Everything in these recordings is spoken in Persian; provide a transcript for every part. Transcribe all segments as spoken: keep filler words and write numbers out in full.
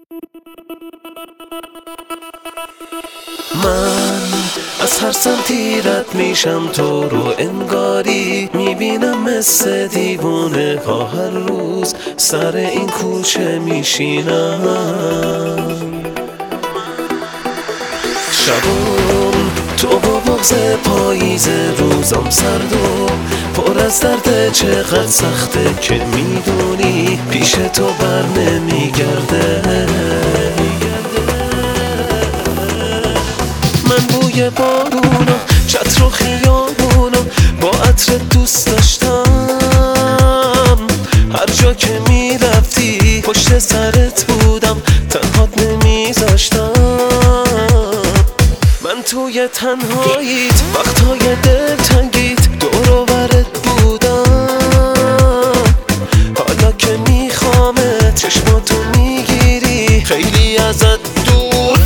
من از هر سمتی رد میشم تو رو انگاری میبینم مثل دیوونه ها هر روز سر این کوچه میشینم. شبون تو با بغض پاییز روزم سرد و پر از درد چقدر سخته که میدونی پیش تو بر نمیگرده. من بوی بارونو چتر و خیابونو با عطر دوست داشتم. هر جا که میرفتی پشت سرت بودم تنهات نمیذاشتم. من توی تنهاییت وقتهای دلتنگیت دور و برت بودم. حالا که میخوامت چشماتو میگیری خیلی ازت دور.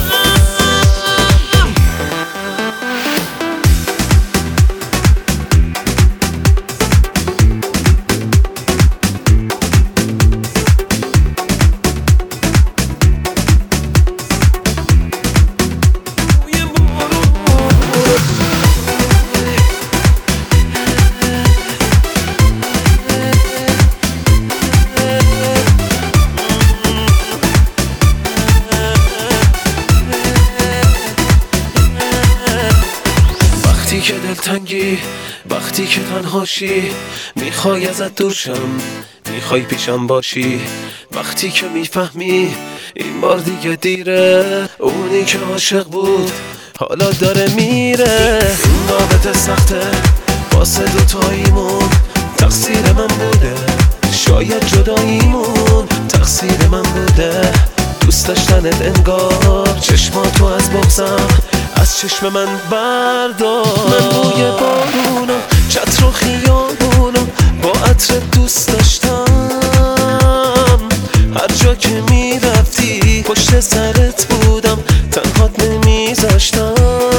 وقتی که دلتنگی، وقتی که تنهاشی، میخوای ازت دور شم، میخوای پیشم باشی. وقتی که میفهمی این بار دیگه دیره، اونی که عاشق بود حالا داره میره. این رابطه سخته واسه دوتاییمون، تقصیر من بوده، شاید جداییمون تقصیر من بوده. دوست داشتنت انگار چشماتو از بغضم از چشم من بردار. من بوی بارونو چتر و خیابونو با عطر دوست داشتم. هر جا که میرفتی پشت سرت بودم تنهات نمیذاشتم.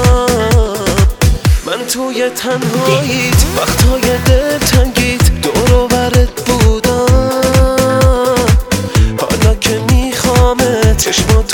من توی تنهاییت وقتهای دلتنگیت دور و برت بودم. حالا که میخوامت چشماتو